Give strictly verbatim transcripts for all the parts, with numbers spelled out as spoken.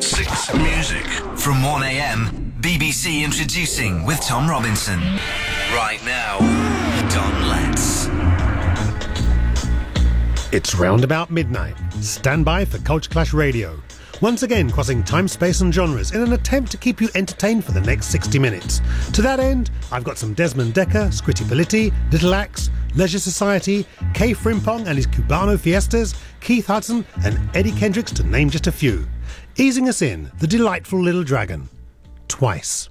Six Music. From one a.m, B B C Introducing with Tom Robinson. Right now, Don Letts. It's round about midnight. Stand by for Culture Clash Radio. Once again crossing time, space and genres in an attempt to keep you entertained for the next sixty minutes. To that end, I've got some Desmond Dekker, Scritti Politti, Little Axe, Leisure Society, K. Frimpong and his Cubano Fiestas, Keith Hudson and Eddie Kendricks, to name just a few. Easing us in, the delightful Little Dragon. Twice.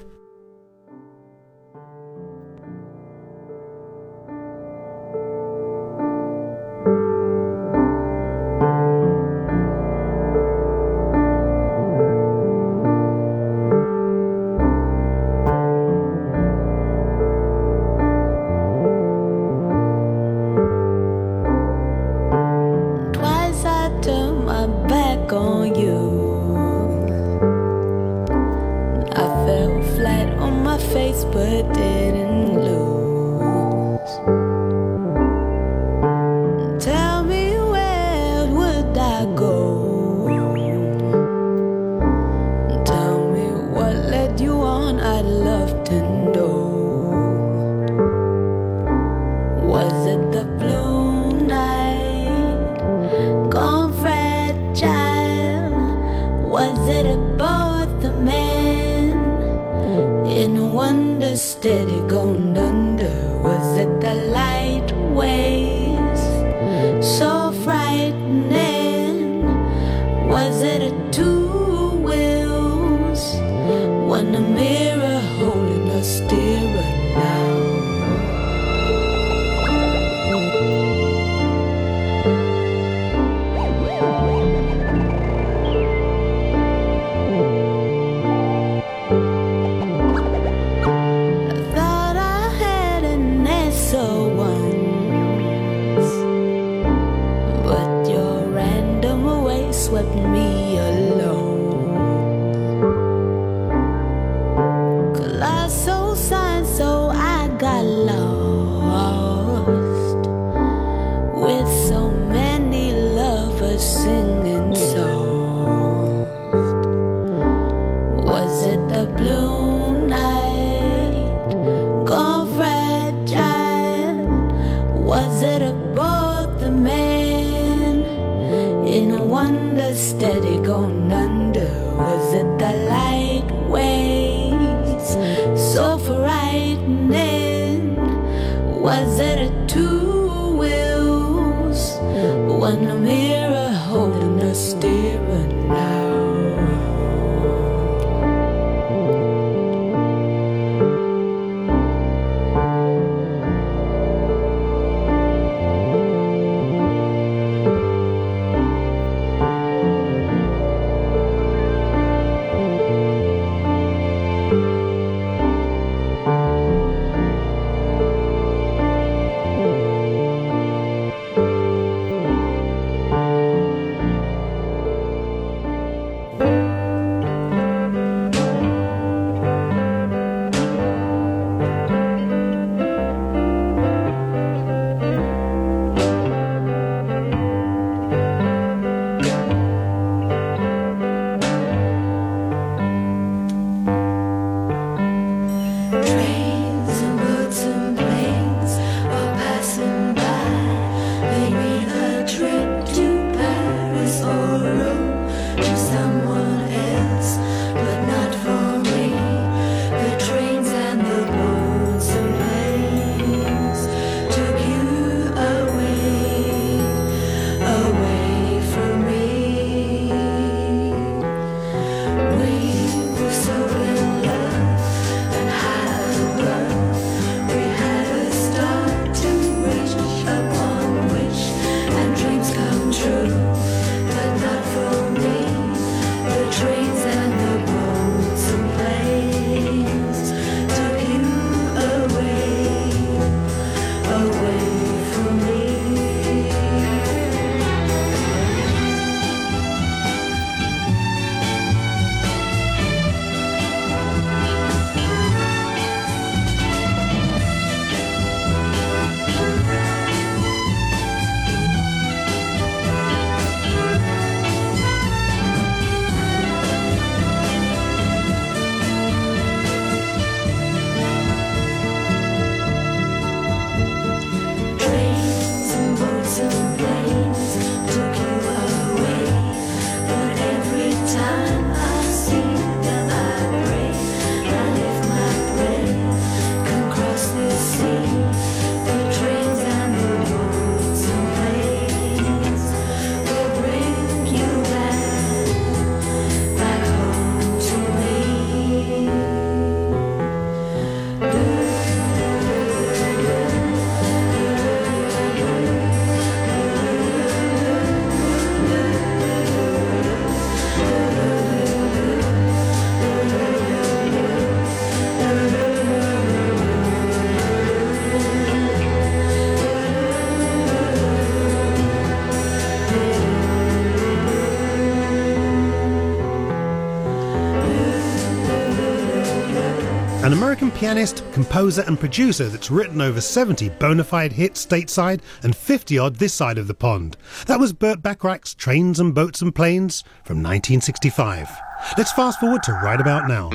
an American pianist, composer and producer that's written over seventy bona fide hits stateside and fifty odd this side of the pond. That was Burt Bacharach's Trains and Boats and Planes from nineteen sixty-five. Let's fast forward to right about now.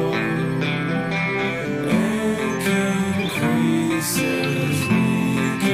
Creases we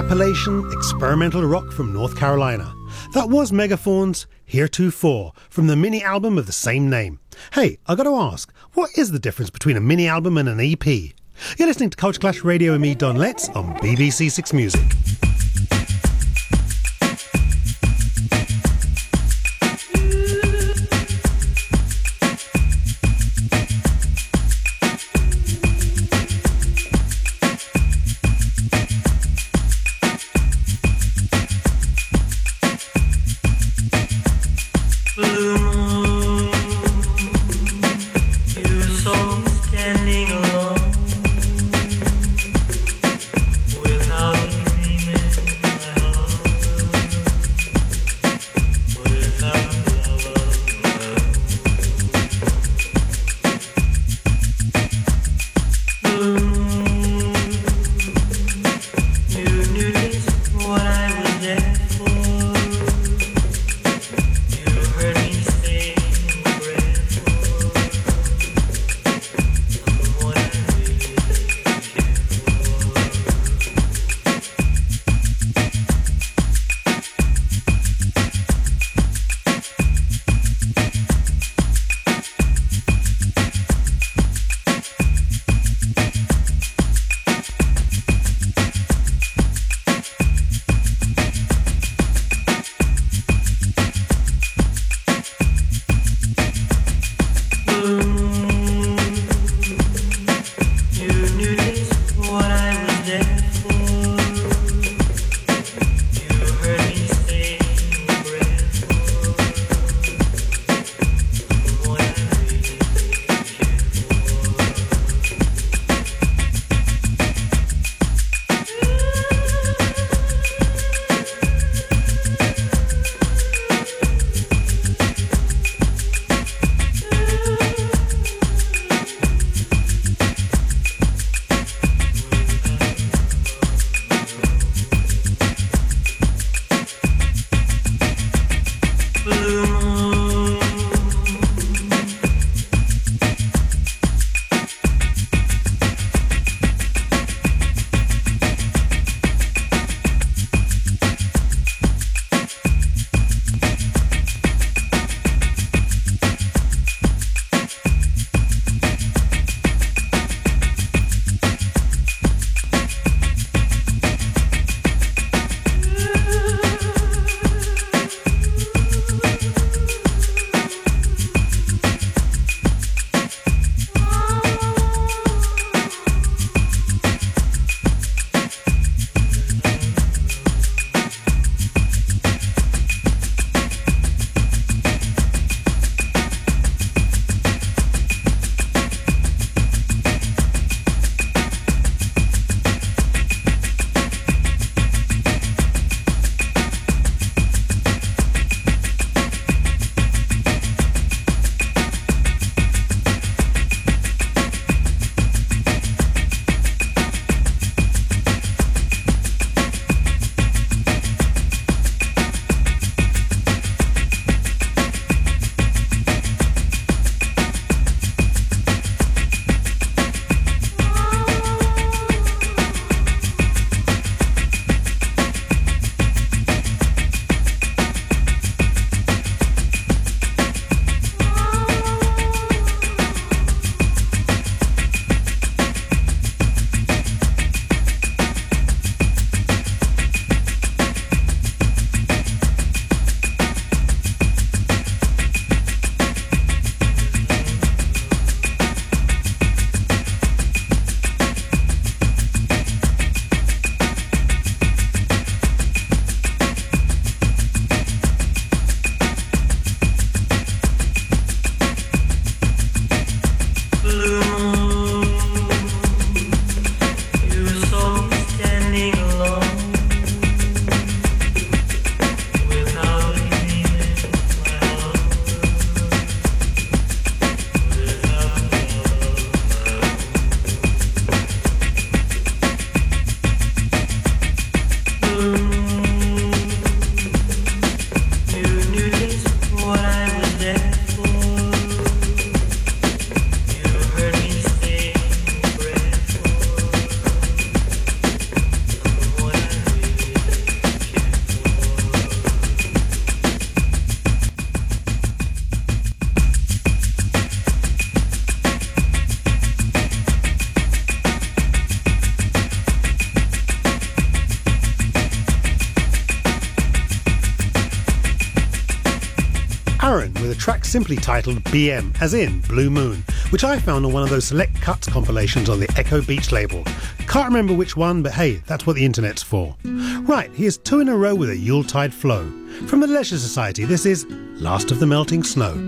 Appalachian experimental rock from North Carolina. That was Megafaun's Heretofore from the mini album of the same name. Hey, I got to ask, what is the difference between a mini album and an E P? You're listening to Culture Clash Radio and me, Don Letts, on B B C Six Music. Standing alone without a dream. simply titled B M, as in Blue Moon, which I found on one of those select cuts compilations on the Echo Beach label. Can't remember which one, but hey, that's what the internet's for. Right, here's two in a row with a Yuletide flow. From the Leisure Society, this is Last of the Melting Snow.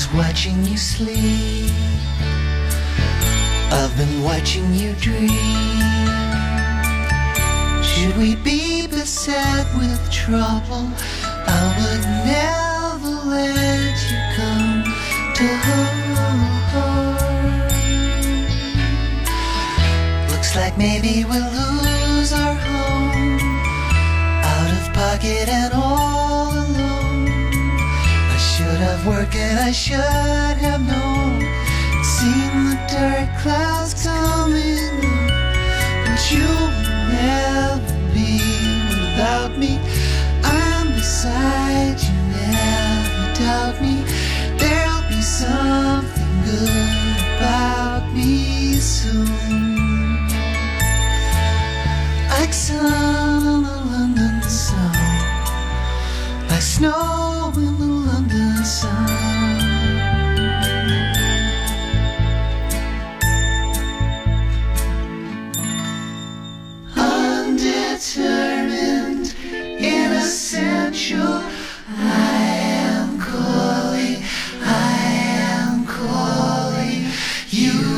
was watching you sleep. I've been watching you dream. Should we be beset with trouble, I would never let you come to harm. Looks like maybe we'll lose our home, out of pocket and all alone. I should have worked and I should have known, seen the dark clouds coming, but you will never be without me. I'm beside you, never doubt me. There'll be something good about me soon, like sun in the London sun, like snow in the London sun. Undetermined, inessential, I am calling, I am calling you.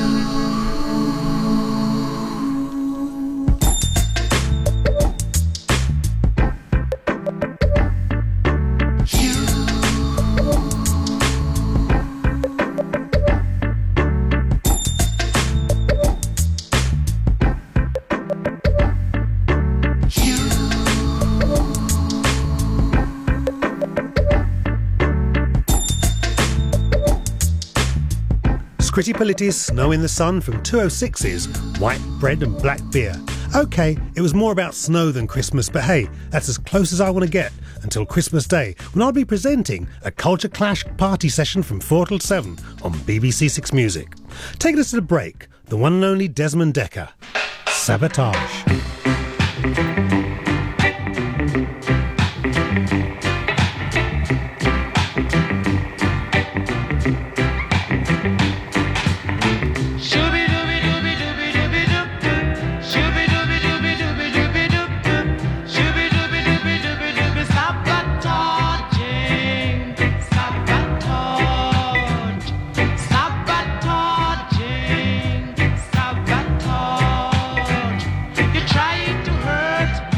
Scritti Politis' Snow in the Sun from two oh six's White Bread and Black Beer. OK, it was more about snow than Christmas, but hey, that's as close as I want to get until Christmas Day, when I'll be presenting a Culture Clash party session from four till seven on B B C Six Music. Taking us to the break, the one and only Desmond Dekker, Sabotage. Sabotaging, sabotaging. You're trying to hurt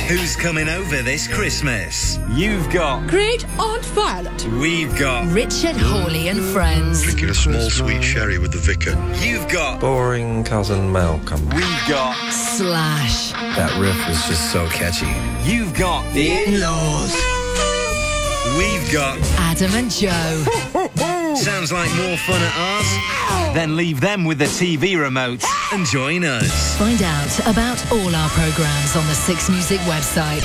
Who's coming over this Christmas? You've got Great Aunt Violet. We've got Richard Hawley and friends. Drinking a small sweet sherry with the vicar. You've got Boring cousin Malcolm. We've got Slash. That riff was just so catchy. You've got The in-laws. We've got Adam and Joe. Sounds like more fun at ours? Then leave them with the T V remote and join us. Find out about all our programmes on the Six Music website.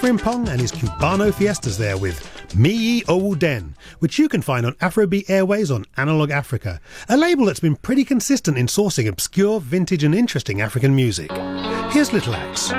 Frimpong and his Cubano Fiestas there with Mi Owu Den, which you can find on Afrobeat Airways on Analog Africa, a label that's been pretty consistent in sourcing obscure, vintage and interesting African music. Here's Little Axe.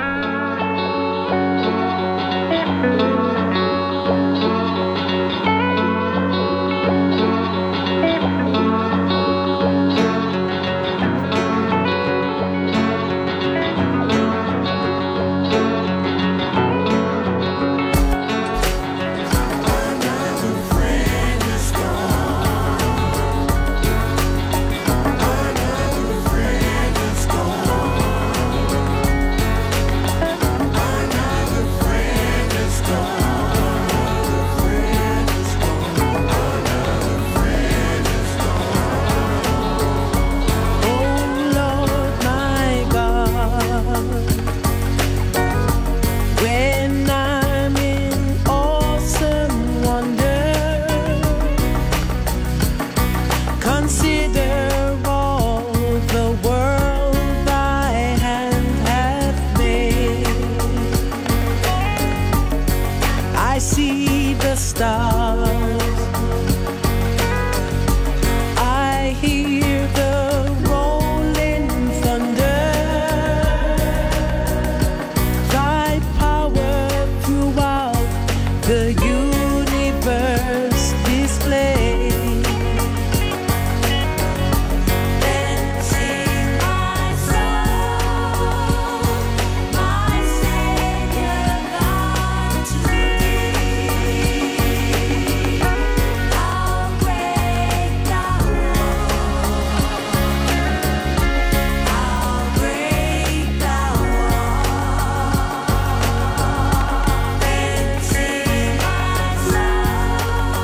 Thank you.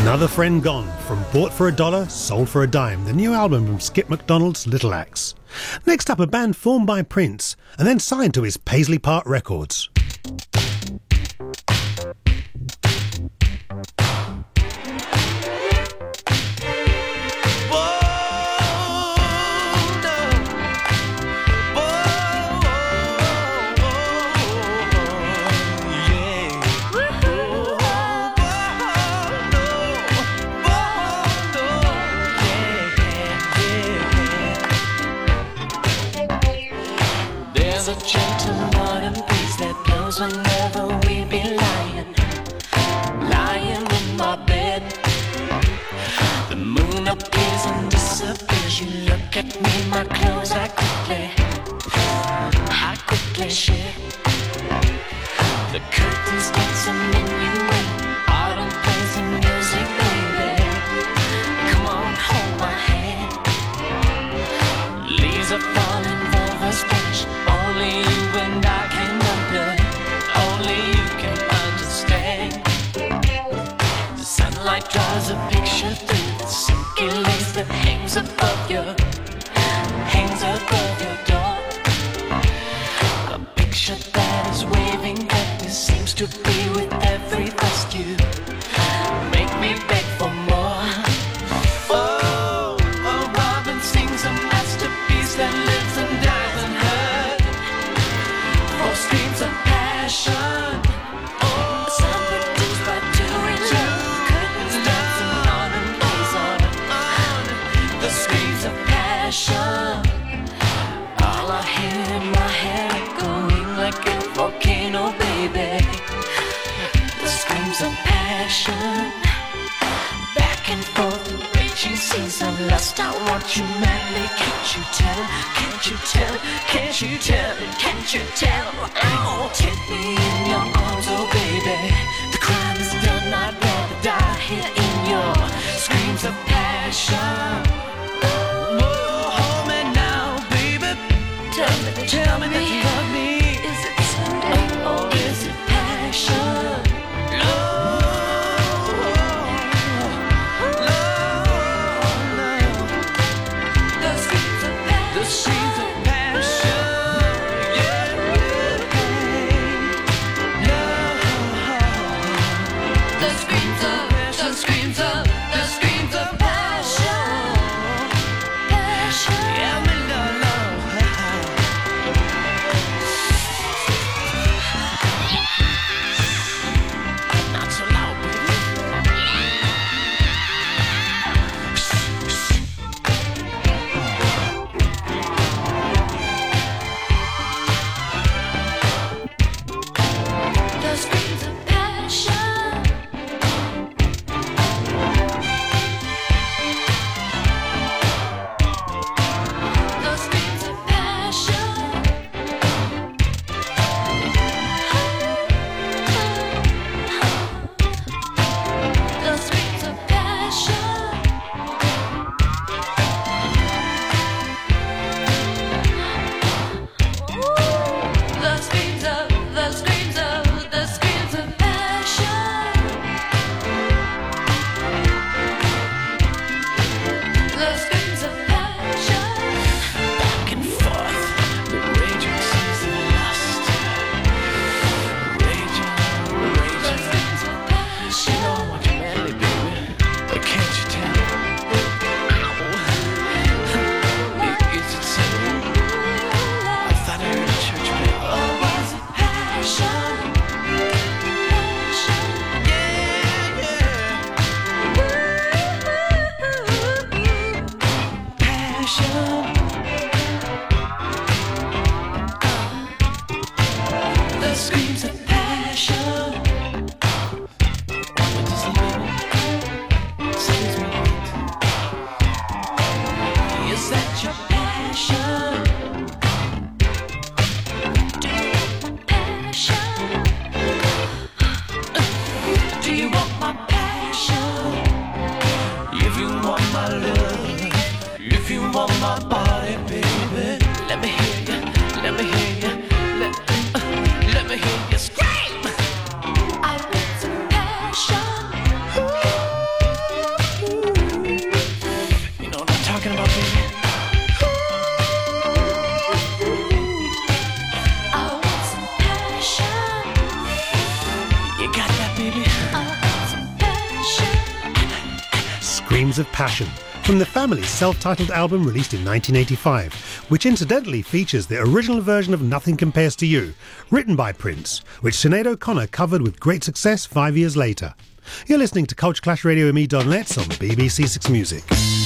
Another Friend Gone, from Bought for a Dollar, Sold for a Dime, the new album from Skip McDonald's Little Axe. Next up, a band formed by Prince and then signed to his Paisley Park Records. A gentle modern breeze that blows whenever we be lying, lying in my bed. The moon appears and disappears. You look at me, my clothes I quickly, I quickly shed. The curtains dance a minuet, autumn plays the music, baby. Come on, hold my hand. Leaves are falling, vulvas splash. Only you and I can wonder, only you can understand. The sunlight draws a picture through the silky lace that hangs above you, hangs above your door. A picture that is waving at me, seems to be with every breath you make me beg for more. Oh, a robin sings a masterpiece that lives and dies in her. For streams of passion, oh, the sun produced by two and two curtains dancing on and plays on and on. The screams of passion, all I hear in my head echoing like a volcano, baby. The screams of passion, back and forth, raging seas of lust. I want you madly, can't you tell? Can't you tell? Can't you tell? Can't you tell? Oh, take me in your arms, oh baby. The crime is done, I'd rather die here in your screams of passion. Oh, hold me now, baby. Tell me, tell me that you love me. Is it Sunday or is it passion? Let me hear you, let me hear you, let, uh, let me hear you scream. Flames of Passion, from the Family's self-titled album released in nineteen eighty-five, which incidentally features the original version of Nothing Compares to You, written by Prince, which Sinead O'Connor covered with great success five years later. You're listening to Culture Clash Radio with me, Don Letts, on B B C Six Music.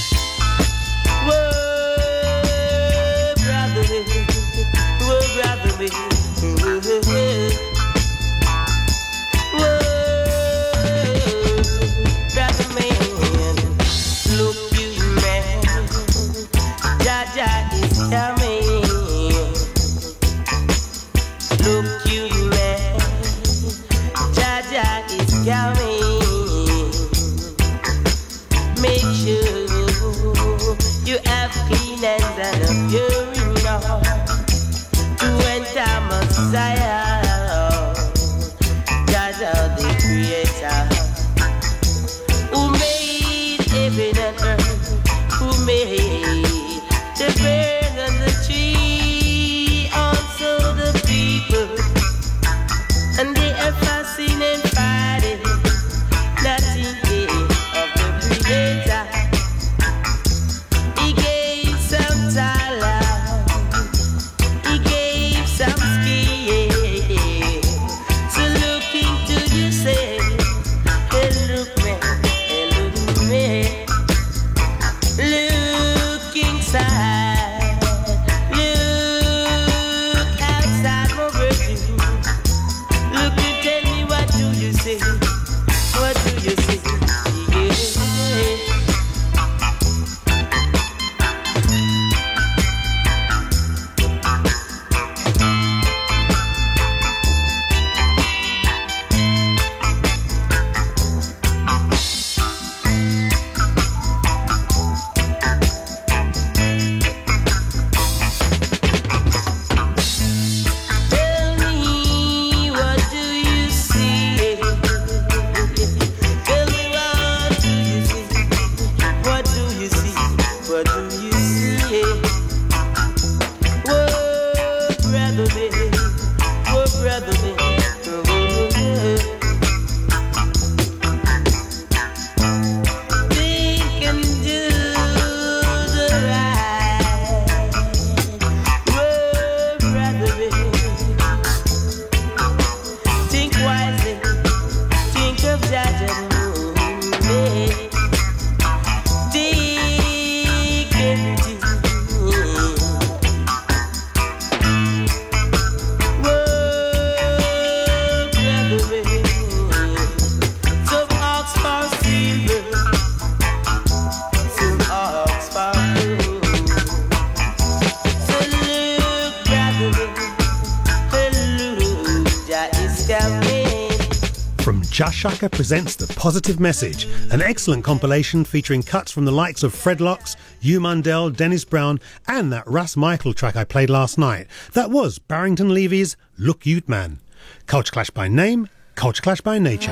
Jashaka presents The Positive Message, an excellent compilation featuring cuts from the likes of Fred Locks, Hugh Mundell, Dennis Brown, and that Ras Michael track I played last night. That was Barrington Levy's Look Ute Man. Culture Clash by name, Culture Clash by nature.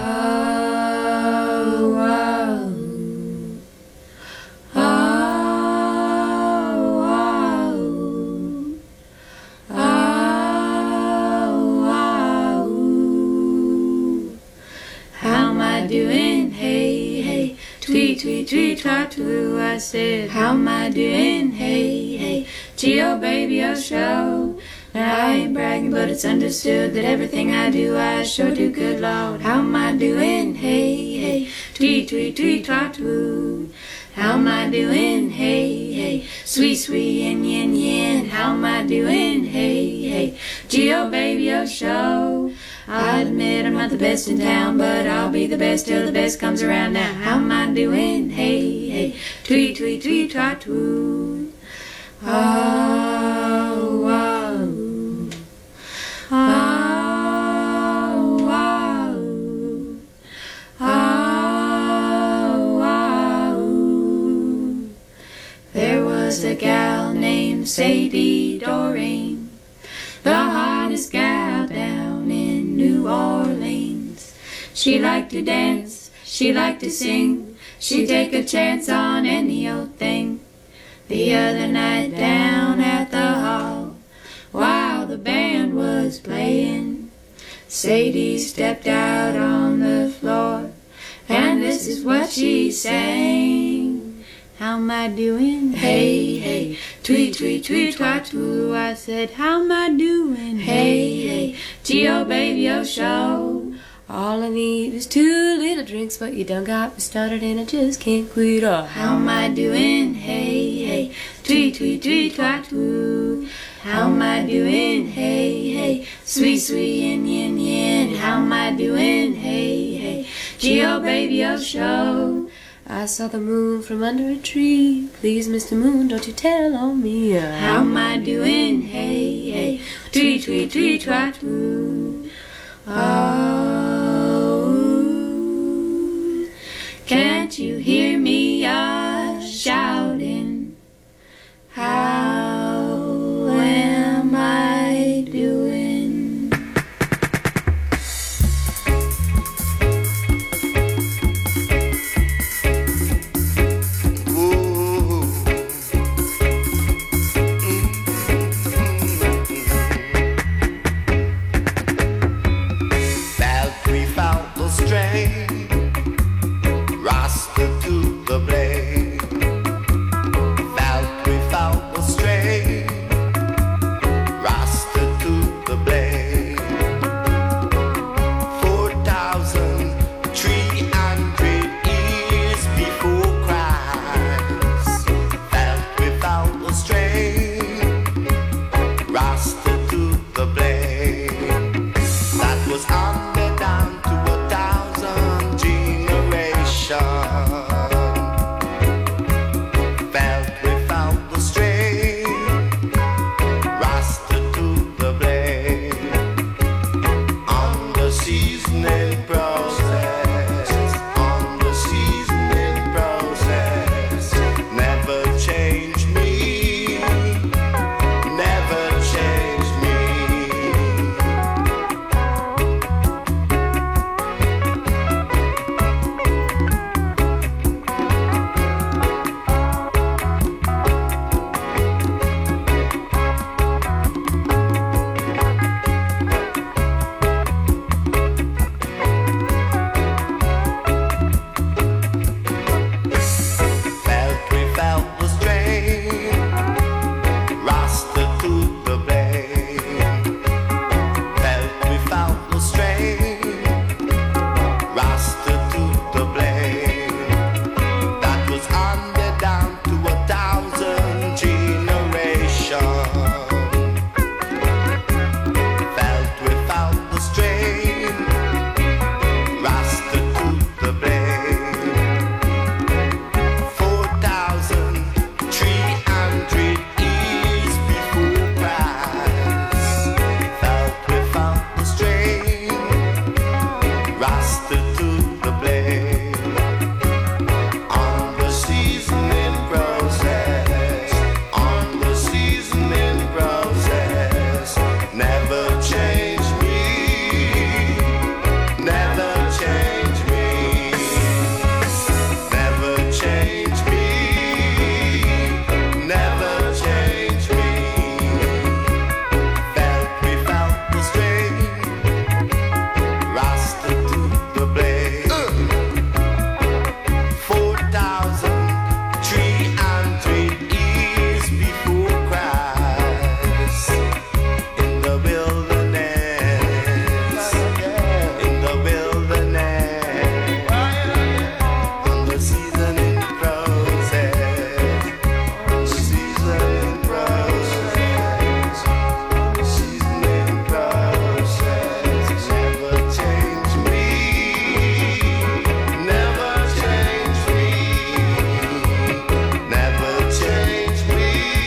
Oh, oh, oh. Doing, hey, hey, tweet, tweet, tweet, twat, twoo, I said, how am I doing, hey, hey, Geo, baby, oh, show, now I ain't bragging, but it's understood that everything I do, I sure do, good Lord, how am I doing, hey, hey, tweet, tweet, tweet, twat, twoo, how am I doing, hey, hey, sweet, sweet, yin, yin, yin, how am I doing, hey, hey, Geo, baby, oh, show, I admit I'm not the best in town, but I'll be the best till the best comes around. Now, how am I doing? Hey, hey, tweet, tweet, tweet, twat, twoo. Oh, oh, oh, oh, oh, oh. There was a gal named Sadie Doreen, the hottest gal down in New Orleans. She liked to dance, she liked to sing, she'd take a chance on any old thing. The other night down at the hall, while the band was playing, Sadie stepped out on the floor, and this is what she sang. how am I doing? Hey, hey, tweet, tweet, tweet, twat, twoo. I said, how am I doing? Hey, hey, G-O baby, oh show. All I need is two little drinks, but you done got me started and I just can't quit off. How am I doing? Hey, hey, tweet, tweet, tweet, twat, twoo. How am I doing? Hey, hey, sweet, sweet, yin, yin, yin. How am I doing? Hey, hey, G-O baby, oh show. I saw the moon from under a tree. Please, Mister Moon, don't you tell on me. Uh, how am I doing? Hey, hey, tweet, tweet, tweet, twat, twoo. Oh, can't you hear me uh, shouting? How am I doing? Ooh. That we found the strain, Rasta to the blade. That we found the strain, Rasta to the blade. Four thousand three hundred years before Christ. That we found the strain, Rasta to the blade. That was handed down to a thousand generations. Felt we found the strain, Rasta to the blade. On the seasoning process, on the seasoning process. Never change me, never change me. Felt we felt the strain, Rasta to the blade. Felt we felt the strain, Rasta to the blade. That was handed down to a thousand generations. Felt we felt the strain, Rasta to the blade. Four thousand three hundred years before Christ. Felt we found the strain, Rasta to the blade. On the seasoning process, on the seasoning process. Never change me, never change me, never change me, never change me. Felt we felt the strain, Rasta to the blade. Four thousand three hundred years before Christ. In the wilderness, in the wilderness. On the seasoning process, on the seasoning process, on the seasoning process. Never change me, never change me, never change me,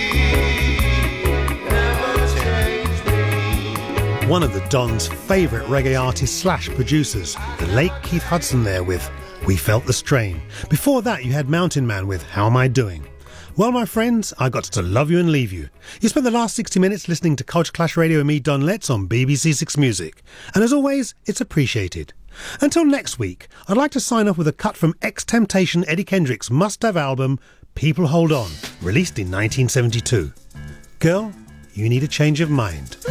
never change me. One of the Don's favourite reggae artists slash producers, the late Keith Hudson there with We Felt the Strain. Before that you had Mountain Man with How Am I Doing? Well, my friends, I got to love you and leave you. You spent the last sixty minutes listening to Culture Clash Radio and me, Don Letts, on B B C Six Music. And as always, it's appreciated. Until next week, I'd like to sign off with a cut from ex-Temptation Eddie Kendrick's must-have album, People Hold On, released in nineteen seventy-two. Girl, you need a change of mind.